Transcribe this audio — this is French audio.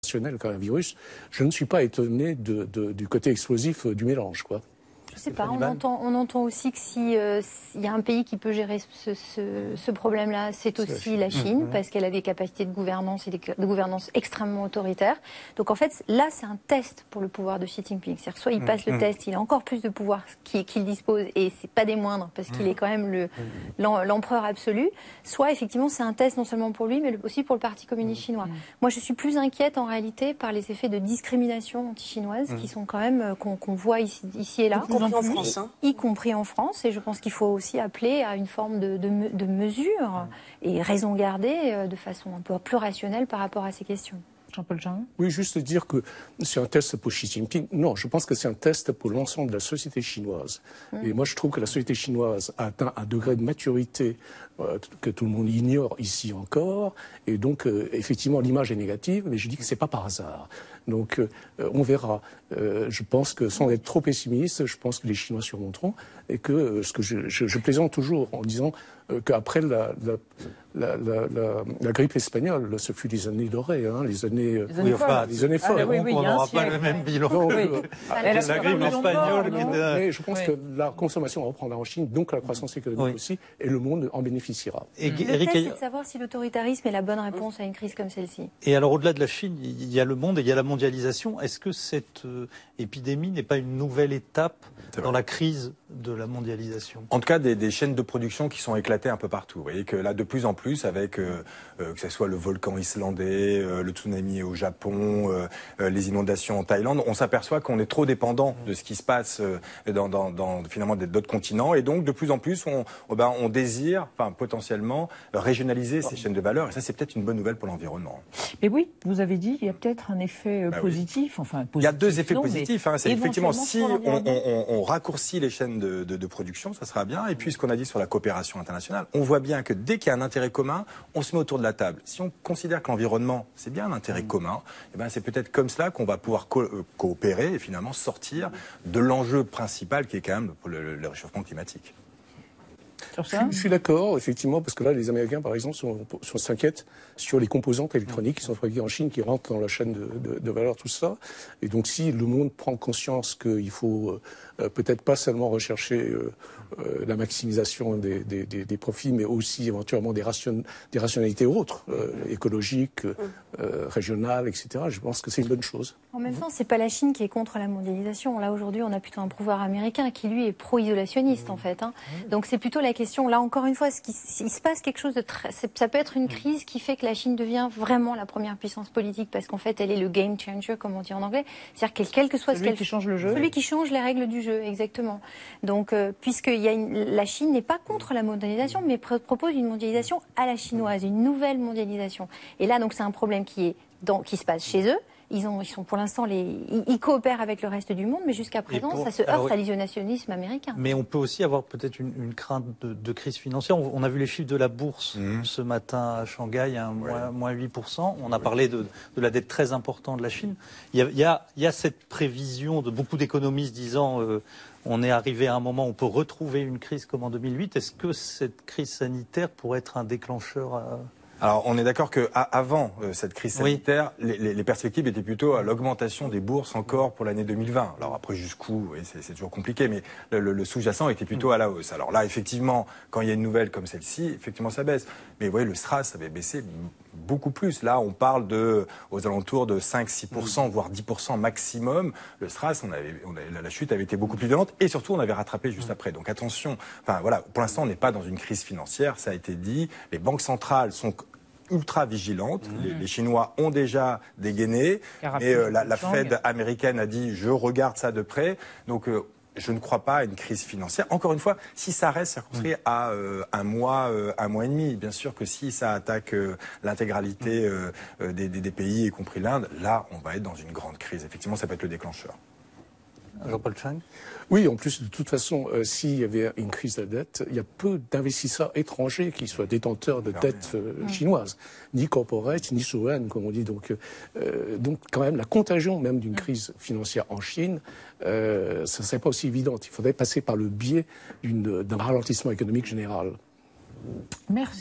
qu'un virus, je ne suis pas étonné du côté explosif du mélange, quoi. Je ne sais pas, on entend aussi que s'il y a un pays qui peut gérer ce problème-là, c'est aussi la Chine, parce qu'elle a des capacités de gouvernance et de gouvernance extrêmement autoritaires. Donc en fait, là, c'est un test pour le pouvoir de Xi Jinping. C'est-à-dire, soit il passe le test, il a encore plus de pouvoir qu'il dispose, et c'est pas des moindres, parce qu'il est quand même l'empereur absolu, soit effectivement, c'est un test non seulement pour lui, mais aussi pour le Parti communiste chinois. Moi, je suis plus inquiète en réalité par les effets de discrimination anti-chinoise qui sont quand même, qu'on voit ici et là. En France, y compris en France, et je pense qu'il faut aussi appeler à une forme de mesure et raison garder de façon un peu plus rationnelle par rapport à ces questions. Jean-Paul Jean. Oui, juste dire que c'est un test pour Xi Jinping. Non, je pense que c'est un test pour l'ensemble de la société chinoise. Et moi, je trouve que la société chinoise a atteint un degré de maturité que tout le monde ignore ici encore. Et donc, effectivement, l'image est négative, mais je dis que c'est pas par hasard. Donc, on verra. Je pense que, sans être trop pessimiste, je pense que les Chinois surmonteront et que ce que je plaisante toujours en disant qu'après la grippe espagnole, ce fut les années dorées, hein, les années folles. On n'aura pas le même bilan que la grippe espagnole. Mais je pense que la consommation reprendra en Chine, donc la croissance économique aussi, et le monde en bénéficiera. Le test, c'est de savoir si l'autoritarisme est la bonne réponse à une crise comme celle-ci. Et alors, au-delà de la Chine, il y a le monde et il y a la mondialisation. Est-ce que cette épidémie n'est pas une nouvelle étape dans la crise de la mondialisation? En tout cas, des chaînes de production qui sont éclatées un peu partout. Vous voyez que là, de plus en plus, avec que ce soit le volcan islandais, le tsunami au Japon, les inondations en Thaïlande, on s'aperçoit qu'on est trop dépendant de ce qui se passe dans finalement d'autres continents. Et donc, de plus en plus, on désire, potentiellement, régionaliser ces chaînes de valeur. Et ça, c'est peut-être une bonne nouvelle pour l'environnement. Mais oui, vous avez dit, il y a peut-être un effet positif. Oui. Enfin, positif. Il y a deux effets positifs. C'est effectivement, si on raccourcit les chaînes de production, ça sera bien. Et puis, ce qu'on a dit sur la coopération internationale, on voit bien que dès qu'il y a un intérêt commun, on se met autour de la table. Si on considère que l'environnement, c'est bien un intérêt commun, c'est peut-être comme cela qu'on va pouvoir coopérer et finalement sortir de l'enjeu principal qui est quand même le réchauffement climatique. Je suis d'accord, effectivement, parce que là, les Américains, par exemple, s'inquiètent sur les composantes électroniques qui sont fabriquées en Chine, qui rentrent dans la chaîne de valeur, tout ça. Et donc, si le monde prend conscience qu'il faut peut-être pas seulement rechercher la maximisation des profits, mais aussi éventuellement des rationalités autres, écologiques, régionales, etc., je pense que c'est une bonne chose. En même temps, c'est pas la Chine qui est contre la mondialisation. Là, aujourd'hui, on a plutôt un pouvoir américain qui, lui, est pro-isolationniste, en fait. Donc, c'est plutôt la question. Là, encore une fois, il se passe quelque chose de très... Ça peut être une crise qui fait que la Chine devient vraiment la première puissance politique, parce qu'en fait, elle est le game changer, comme on dit en anglais. C'est-à-dire quel que soit celui qui change le jeu. Celui qui change les règles du jeu, exactement. Donc, la Chine n'est pas contre la mondialisation, mais propose une mondialisation à la chinoise, une nouvelle mondialisation. Et là, donc, c'est un problème qui se passe chez eux. Ils sont pour l'instant, ils coopèrent avec le reste du monde, mais jusqu'à présent, ça se heurte à l'isolationnisme américain. Mais on peut aussi avoir peut-être une crainte de crise financière. On a vu les chiffres de la bourse ce matin à Shanghai, moins 8%. On a parlé de la dette très importante de la Chine. Il y a cette prévision de beaucoup d'économistes disant on est arrivé à un moment où on peut retrouver une crise comme en 2008. Est-ce que cette crise sanitaire pourrait être un déclencheur Alors, on est d'accord qu'avant cette crise sanitaire, les perspectives étaient plutôt à l'augmentation des bourses encore pour l'année 2020. Alors après, jusqu'où, c'est toujours compliqué, mais le sous-jacent était plutôt à la hausse. Alors là, effectivement, quand il y a une nouvelle comme celle-ci, effectivement, ça baisse. Mais vous voyez, le STRAS avait baissé beaucoup plus. Là, on parle aux alentours de 5-6%, voire 10% maximum. Le STRAS, la chute avait été beaucoup plus violente et surtout, on avait rattrapé juste après. Donc attention, pour l'instant, on n'est pas dans une crise financière, ça a été dit. Les banques centrales sont ultra vigilantes. Les Chinois ont déjà dégainé. Et la Fed américaine a dit « je regarde ça de près ». Donc, je ne crois pas à une crise financière. Encore une fois, si ça reste circonscrit à un mois et demi, bien sûr que si ça attaque l'intégralité des pays, y compris l'Inde, là, on va être dans une grande crise. Effectivement, ça peut être le déclencheur. Jean-Paul Chang. Oui, en plus, de toute façon, s'il y avait une crise de la dette, il y a peu d'investisseurs étrangers qui soient détenteurs de dettes chinoises, ni corporate, ni souveraines, comme on dit. Donc, quand même, la contagion même d'une crise financière en Chine, ça ne serait pas aussi évidente. Il faudrait passer par le biais d'un ralentissement économique général. Merci.